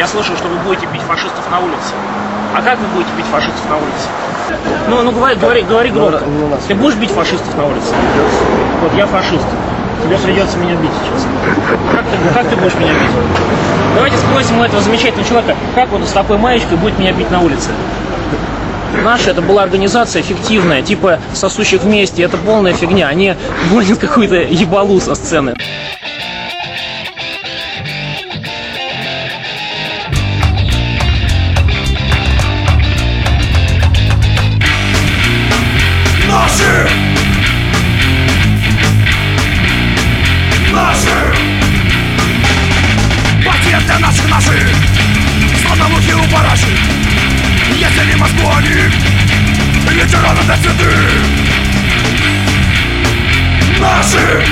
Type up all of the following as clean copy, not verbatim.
Я слышал, что вы будете бить фашистов на улице. А как вы будете бить фашистов на улице? Ну говори громко. Ты будешь бить фашистов на улице? Вот я фашист. Тебе придется меня бить сейчас. Как ты будешь меня бить? Давайте спросим у этого замечательного человека, как он с такой маечкой будет меня бить на улице. Наша это была организация фиктивная, типа сосущих вместе, это полная фигня. Они гонят какую-то ебалу со сцены. Наши партия для наших словно мухи у параши. Если не Москву, они ветераны для цветы. Наши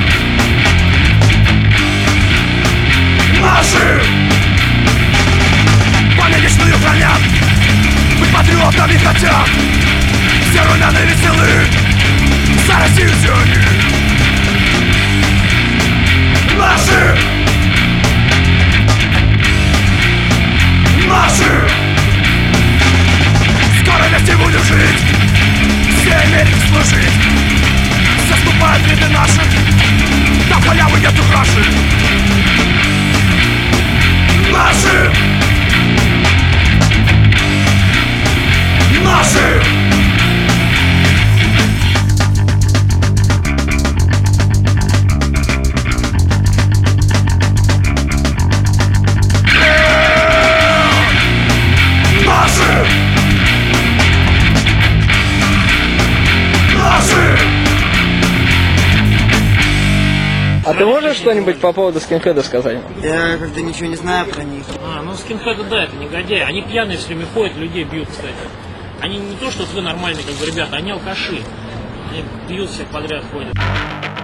память вечную хранят, быть патриотами хотят. Все румяны веселы, за Россию все они. Наши скоро вместе будем жить, все Америке служить. Все скупают виды наших, там халявы нету краши. Наши А ты можешь что-нибудь по поводу скинхедов сказать? Я как-то ничего не знаю про них. Ну скинхеды, да, это негодяи. Они пьяные все время ходят, людей бьют, кстати. Они не то, что вы нормальные, как бы, ребята, они алкаши. Они бьют всех подряд, ходят.